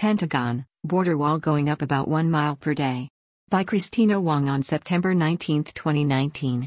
Pentagon, border wall going up about 1 mile per day. By Christina Wong on September 19, 2019.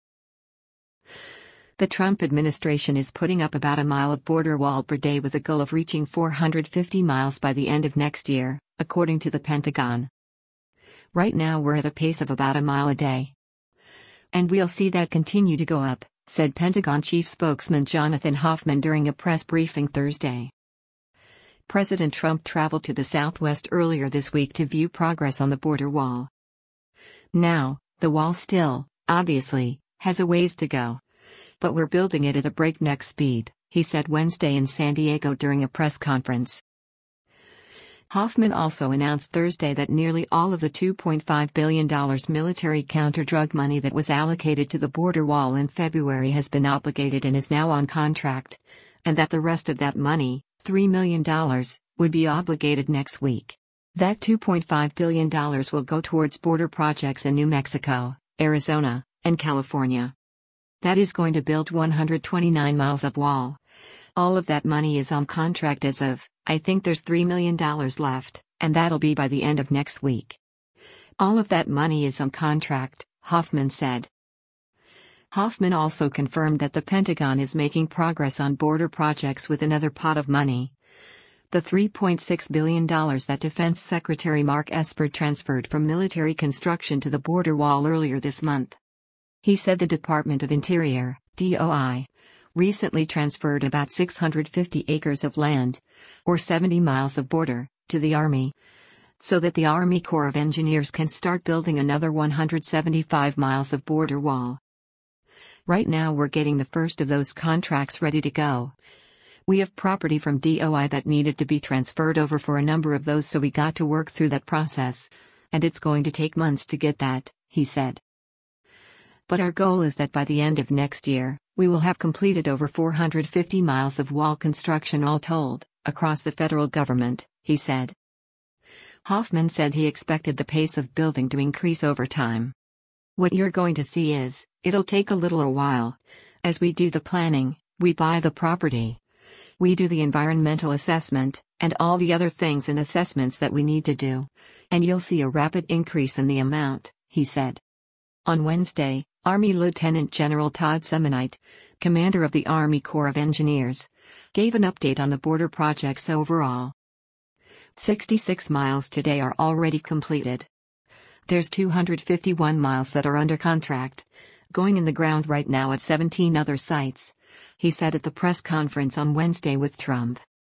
The Trump administration is putting up about a mile of border wall per day with a goal of reaching 450 miles by the end of next year, according to the Pentagon. Right now we're at a pace of about a mile a day. And we'll see that continue to go up, said Pentagon Chief Spokesman Jonathan Hoffman during a press briefing Thursday. President Trump traveled to the Southwest earlier this week to view progress on the border wall. Now, the wall still, obviously, has a ways to go. But we're building it at a breakneck speed, he said Wednesday in San Diego during a press conference. Hoffman also announced Thursday that nearly all of the $2.5 billion military counter-drug money that was allocated to the border wall in February has been obligated and is now on contract, and that the rest of that money, $3 million, would be obligated next week. That $2.5 billion will go towards border projects in New Mexico, Arizona, and California. That is going to build 129 miles of wall. All of that money is on contract as of, I think there's $3 million left, and that'll be by the end of next week. All of that money is on contract, Hoffman said. Hoffman also confirmed that the Pentagon is making progress on border projects with another pot of money. The $3.6 billion that Defense Secretary Mark Esper transferred from military construction to the border wall earlier this month. He said the Department of Interior, DOI, recently transferred about 650 acres of land, or 70 miles of border, to the Army, so that the Army Corps of Engineers can start building another 175 miles of border wall. Right now we're getting the first of those contracts ready to go. We have property from DOI that needed to be transferred over for a number of those, so we got to work through that process, and it's going to take months to get that, he said. But our goal is that by the end of next year, we will have completed over 450 miles of wall construction all told, across the federal government, he said. Hoffman said he expected the pace of building to increase over time. What you're going to see is, it'll take a while. As we do the planning, we buy the property. We do the environmental assessment, and all the other things and assessments that we need to do. And you'll see a rapid increase in the amount, he said. On Wednesday, Army Lieutenant General Todd Semonite, commander of the Army Corps of Engineers, gave an update on the border projects overall. 66 miles today are already completed. There's 251 miles that are under contract, going in the ground right now at 17 other sites, he said at the press conference on Wednesday with Trump.